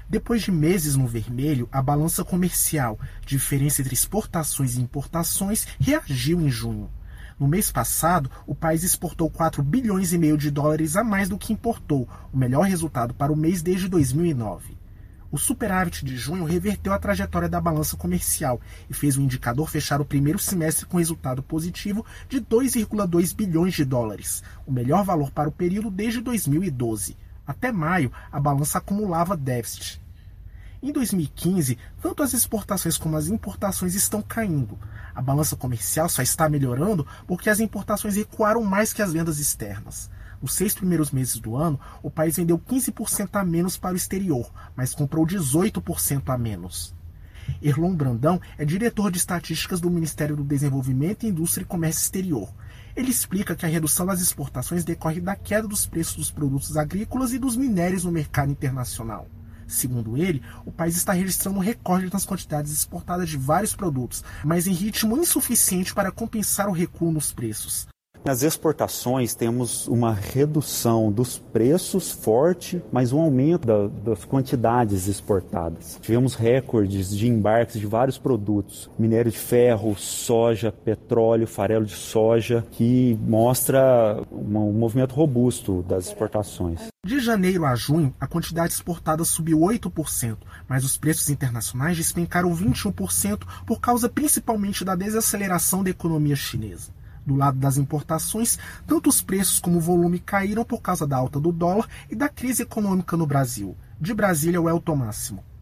Depois de meses no vermelho, a balança comercial, diferença entre exportações e importações, reagiu em junho. No mês passado, o país exportou 4,5 bilhões de dólares a mais do que importou, o melhor resultado para o mês desde 2009. O superávit de junho reverteu a trajetória da balança comercial e fez o indicador fechar o primeiro semestre com resultado positivo de 2,2 bilhões de dólares, o melhor valor para o período desde 2012. Até maio, a balança acumulava déficit. Em 2015, tanto as exportações como as importações estão caindo. A balança comercial só está melhorando porque as importações recuaram mais que as vendas externas. Nos 6 primeiros meses do ano, o país vendeu 15% a menos para o exterior, mas comprou 18% a menos. Erlon Brandão é diretor de estatísticas do Ministério do Desenvolvimento, Indústria e Comércio Exterior. Ele explica que a redução das exportações decorre da queda dos preços dos produtos agrícolas e dos minérios no mercado internacional. Segundo ele, o país está registrando um recorde nas quantidades exportadas de vários produtos, mas em ritmo insuficiente para compensar o recuo nos preços. Nas exportações temos uma redução dos preços forte, mas um aumento das quantidades exportadas. Tivemos recordes de embarques de vários produtos, minério de ferro, soja, petróleo, farelo de soja, que mostra um movimento robusto das exportações. De janeiro a junho, a quantidade exportada subiu 8%, mas os preços internacionais despencaram 21% por causa principalmente da desaceleração da economia chinesa. Do lado das importações, tanto os preços como o volume caíram por causa da alta do dólar e da crise econômica no Brasil. De Brasília, o Elton Máximo.